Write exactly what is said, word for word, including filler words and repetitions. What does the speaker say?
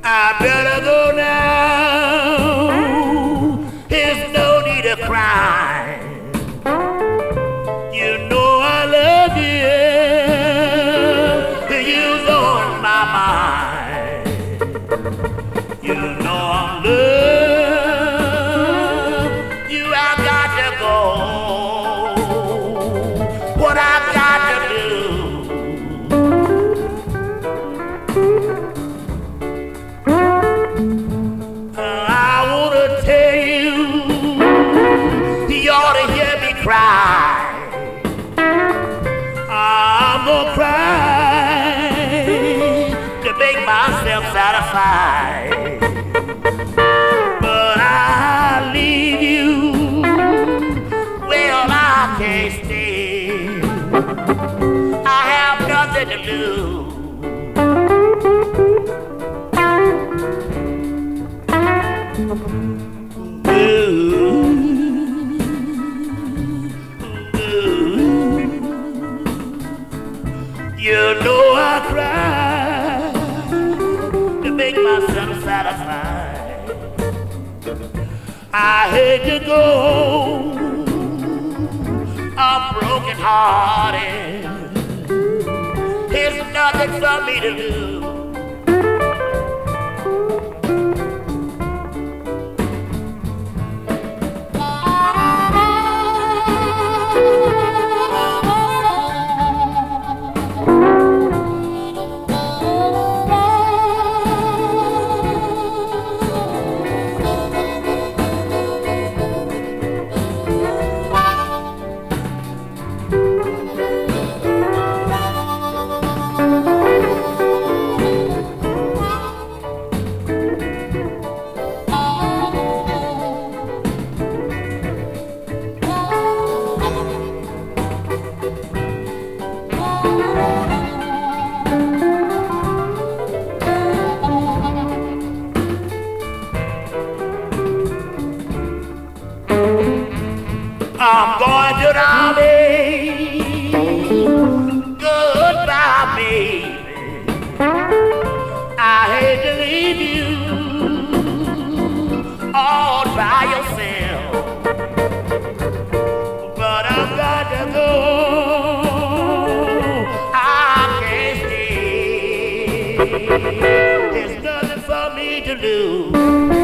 I better go now. There's no need to cry. You know I love you. You're on my mind. You know I love you. I got to go. What I got to do. You ought to hear me cry. I'm gonna cry to make myself satisfied. But I leave you. Well, I can't stay. I have nothing to do. You know I cry to make myself satisfied. I hate to go. I'm broken hearted. There's nothing for me to do. I'm going to the army. Goodbye, baby. I hate to leave you all by yourself, but I've got to go. I can't stay. There's nothing for me to do.